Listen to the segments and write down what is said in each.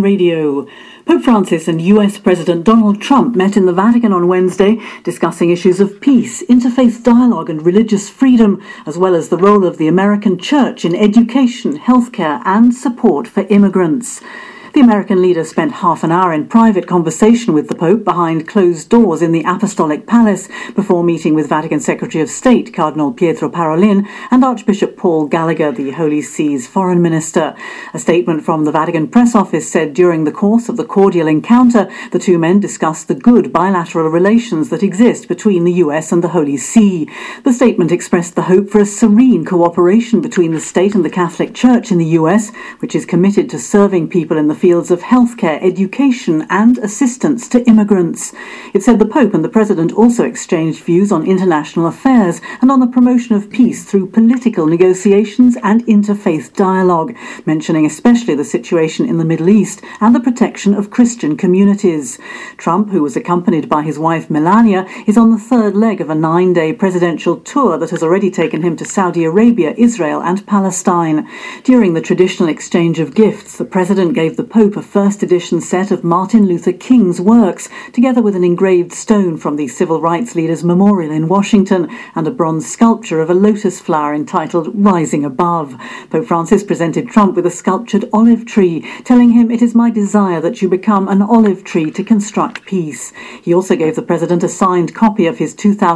Radio. Pope Francis and US President Donald Trump met in the Vatican on Wednesday, discussing issues of peace, interfaith dialogue and religious freedom, as well as the role of the American Church in education, healthcare and support for immigrants. The American leader spent half an hour in private conversation with the Pope behind closed doors in the Apostolic Palace before meeting with Vatican Secretary of State Cardinal Pietro Parolin and Archbishop Paul Gallagher, the Holy See's foreign minister. A statement from the Vatican press office said during the course of the cordial encounter, the two men discussed the good bilateral relations that exist between the US and the Holy See. The statement expressed the hope for a serene cooperation between the state and the Catholic Church in the US, which is committed to serving people in the fields of healthcare, education and assistance to immigrants. It said the Pope and the President also exchanged views on international affairs and on the promotion of peace through political negotiations and interfaith dialogue, mentioning especially the situation in the Middle East and the protection of Christian communities. Trump, who was accompanied by his wife Melania, is on the third leg of a 9-day presidential tour that has already taken him to Saudi Arabia, Israel and Palestine. During the traditional exchange of gifts, the President gave the Pope a first edition set of Martin Luther King's works, together with an engraved stone from the Civil Rights Leaders Memorial in Washington and a bronze sculpture of a lotus flower entitled Rising Above. Pope Francis presented Trump with a sculptured olive tree, telling him, "It is my desire that you become an olive tree to construct peace." He also gave the President a signed copy of his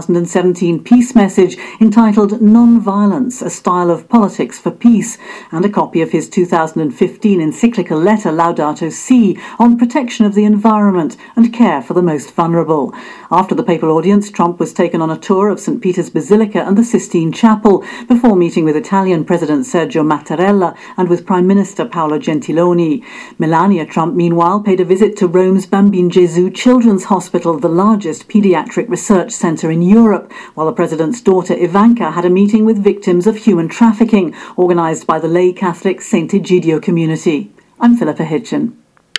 2017 peace message entitled Non-Violence, a Style of Politics for Peace, and a copy of his 2015 encyclical letter Laudato Si on protection of the environment and care for the most vulnerable. After the papal audience, Trump was taken on a tour of St. Peter's Basilica and the Sistine Chapel before meeting with Italian President Sergio Mattarella and with Prime Minister Paolo Gentiloni. Melania Trump, meanwhile, paid a visit to Rome's Bambin Gesù Children's Hospital, the largest pediatric research centre in Europe, while the President's daughter Ivanka had a meeting with victims of human trafficking organised by the lay Catholic St. Egidio community. I'm Philippa Hitchin.